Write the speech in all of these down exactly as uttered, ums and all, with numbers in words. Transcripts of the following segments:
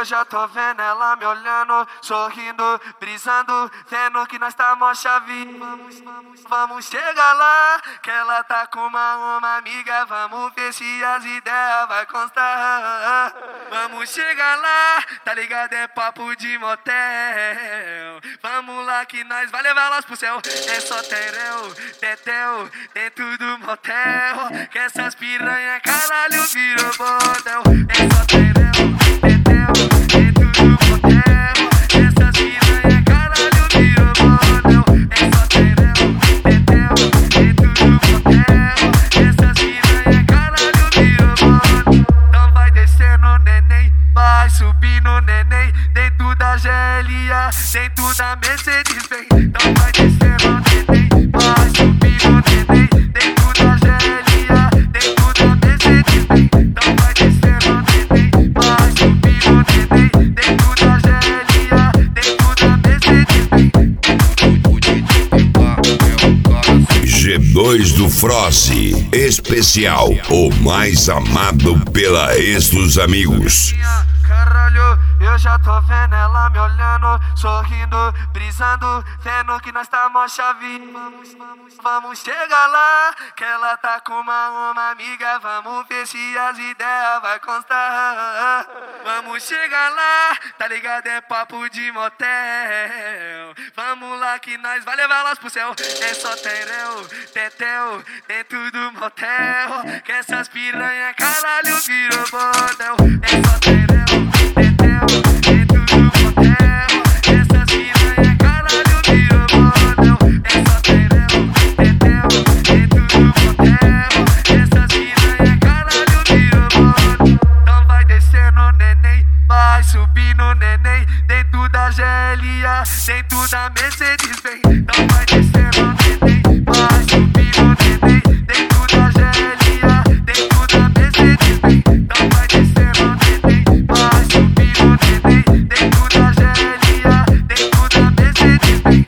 eu já tô vendo ela me olhando, sorrindo, brisando, vendo que nós tá mó chave. Vamos, vamos, vamos chegar lá, que ela tá com uma, uma amiga, vamos ver se as ideias vai constar. Vamos chegar lá, tá ligado? É papo de motel. Vamos lá que nós vai levar elas pro céu. É só tereu, tetel, dentro do motel. Que essas piranha caralho virou bordel. É só tereu, tetel, dentro do motel. Que essas piranha caralho virou bordel. É só tereu, tetel, dentro do motel. Que essas piranha caralho virou bordel. Então vai descendo, neném, vai subindo, neném, dentro da G L A, dentro da Mercedes Benz. Então vai descendo, neném, vai subindo, neném, dentro da G L A, dentro da Mercedes Benz. Então vai descendo, neném, vai subindo, neném, dentro da G L A, dentro da Mercedes Benz. G dois do Froze, especial, o mais amado pela ex dos amigos. Caralho, eu já tô vendo ela me olhando, sorrindo, brisando, vendo que nós tá mó chave. Vamos, vamos, vamos chegar lá, que ela tá com uma, uma amiga, vamos ver se as ideias vai constar. Vamos chegar lá, tá ligado? É papo de motel. Vamos lá que nós vai levar elas pro céu. É só tereu, tetel, dentro do motel. Que essas piranha caralho virou bordel. É só tereu, tetel, dentro do motel. Essas piranha caralho virou bordel. É só tereu, tetel, dentro do motel. Essas piranha caralho virou bordel. Então vai descendo, neném, vai subindo, neném, dentro da G L A, dentro da Mercedes Benz. Então vai descendo, neném, vai subindo, neném, dentro da G L A, dentro da Mercedes Benz. Então vai descendo, neném, vai subindo, neném, dentro da G L A, dentro da Mercedes Benz.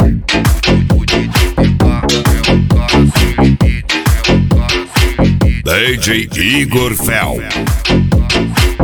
D J Igor Fel.